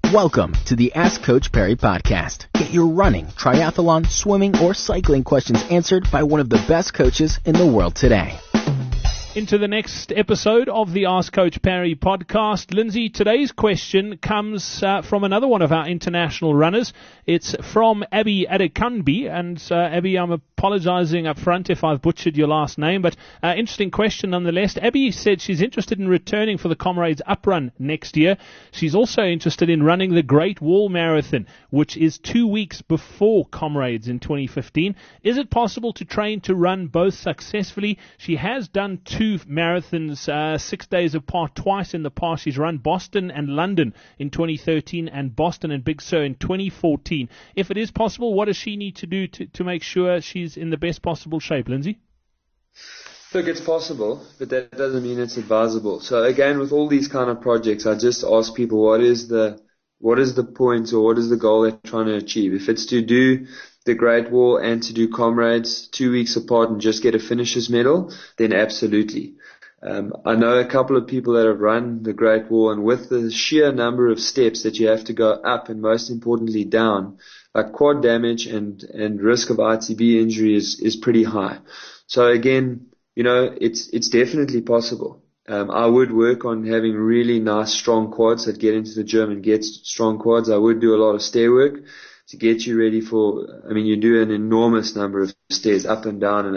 Welcome to the Ask Coach Perry podcast. Get your running, triathlon, swimming, or cycling questions answered by one of the best coaches in the world today. Into the next episode of the Ask Coach Perry podcast. Lindsay, today's question comes from another one of our international runners. It's from Abby Adekanbi. And Abby, I'm apologizing up front if I've butchered your last name, but interesting question nonetheless. Abby said she's interested in returning for the Comrades Uprun next year. She's also interested in running the Great Wall Marathon, which is 2 weeks before Comrades in 2015. Is it possible to train to run both successfully? She has done two marathons 6 days apart twice in the past. She's run Boston and London in 2013 and Boston and Big Sur in 2014. If it is possible, what does she need to do to make sure she's in the best possible shape, Lindsay? Look, it's possible, but that doesn't mean it's advisable. So again, with all these kind of projects, I just ask people what is the point or what is the goal they're trying to achieve. If it's to do the Great Wall and to do Comrades 2 weeks apart and just get a finisher's medal, then absolutely. I know a couple of people that have run the Great Wall, and with the sheer number of steps that you have to go up and most importantly down, like quad damage and risk of ITB injury is pretty high. So again, it's definitely possible. I would work on having really nice strong quads that get into the gym and get strong quads. I would do a lot of stair work to get you ready you do an enormous number of stairs up and down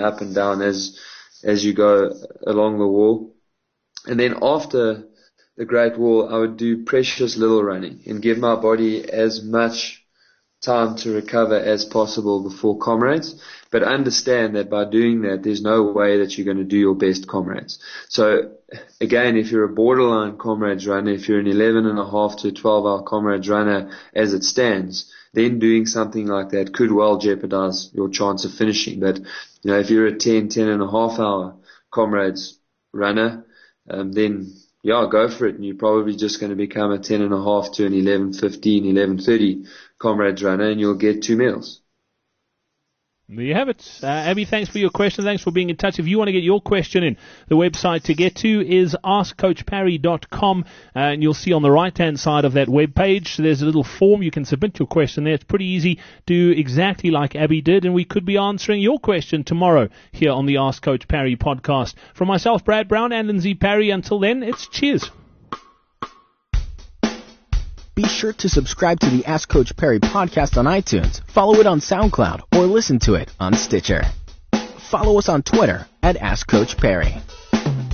as you go along the wall. And then after the Great Wall, I would do precious little running and give my body as much time to recover as possible before Comrades. But understand that by doing that, there's no way that you're going to do your best Comrades. So again, if you're a borderline Comrades runner, if you're an 11.5 to 12-hour Comrades runner as it stands, then doing something like that could well jeopardize your chance of finishing. But, if you're a 10.5 hour Comrades runner, then go for it. And you're probably just going to become a 10.5 to an 11.15, 11.30 Comrades runner, and you'll get 2 medals. There you have it. Abby, thanks for your question. Thanks for being in touch. If you want to get your question in, the website to get to is askcoachparry.com, and you'll see on the right-hand side of that web page, there's a little form. You can submit your question there. It's pretty easy. Do exactly like Abby did, and we could be answering your question tomorrow here on the Ask Coach Parry podcast. From myself, Brad Brown, and Lindsay Parry, until then, it's cheers. Be sure to subscribe to the Ask Coach Perry podcast on iTunes, follow it on SoundCloud, or listen to it on Stitcher. Follow us on Twitter at Ask Coach Perry.